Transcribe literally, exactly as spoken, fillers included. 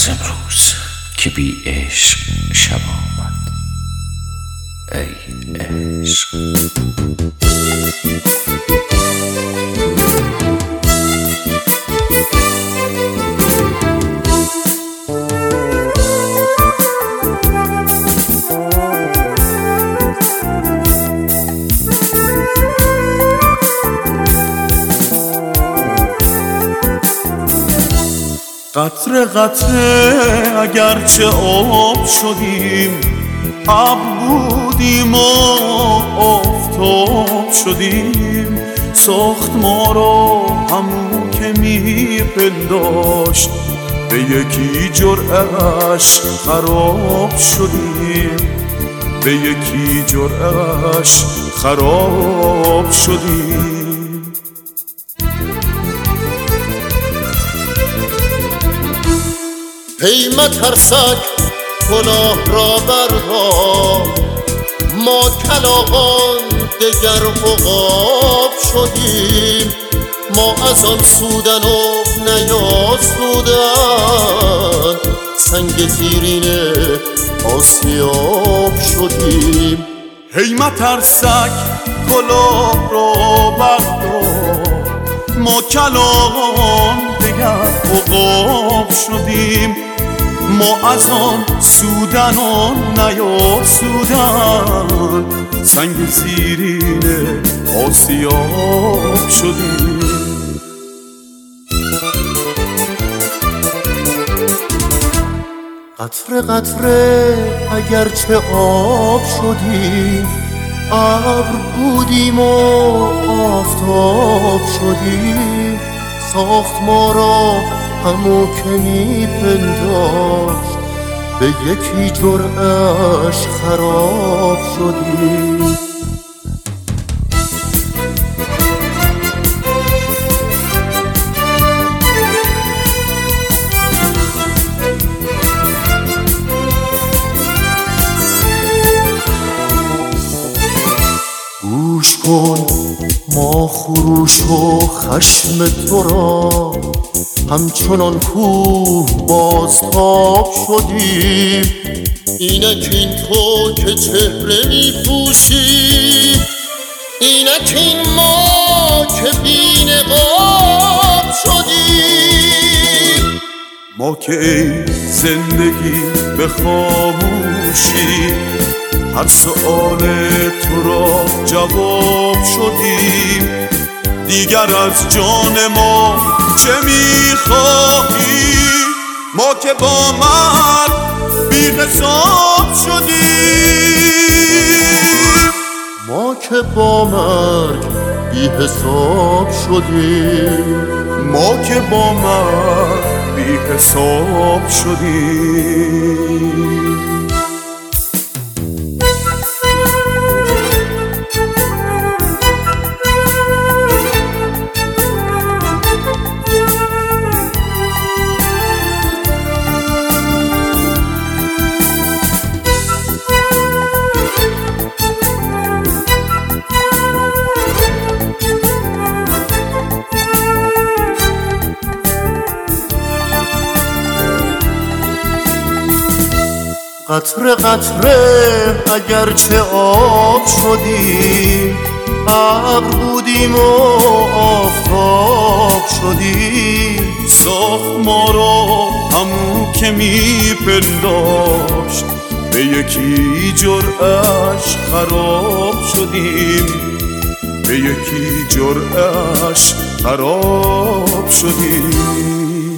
از امروز که بی عشق شب آمد. ای عشق قطره قطره اگرچه آب شدیم، ابر بودیم و آفتاب شدیم. ساخت ما را همون که میپنداشت، به یکی جرعه‌اش خراب شدیم. به یکی جرعه‌اش خراب شدیم. ای مترسک کلاه را بردار، ما کلاغان دگر عقاب شدیم. ما از آن سودن و نیاسودن، سنگ زیرین آسیاب شدیم. ای مترسک کلاه را بردار، ما کلاغان دگر عقاب شدیم. ما از آن سودن و نیاسودن، سنگ زیرین آسیاب شدیم. قطره قطره اگرچه آب شدیم، ابر بودیم و آفتاب شدیم. ساخت ما را همو که میپنداشت، به یکی جرعه‌اش خراب شدیم. گوش کن ما خروش و خشم تو را، همچنان کوه بازتاب شدیم. اینک این تو که چهره می پوشی، اینک این ما که بی نقاب شدیم. ما که ای زندگی به خاموشی، هر سؤال تو را جواب شدیم. دیگر از جان ما چه میخواهی؟ ما که با مرگ بی حساب شدیم. ما که با مرگ بی حساب شدیم. ما که با مرگ بی حساب شدیم. قطره قطره اگرچه آب شدیم، ابر بودیم و آفتاب شدیم. ساخت ما را همون که میپنداشت، به یکی جرعه‌اش خراب شدیم. به یکی جرعه‌اش خراب شدیم.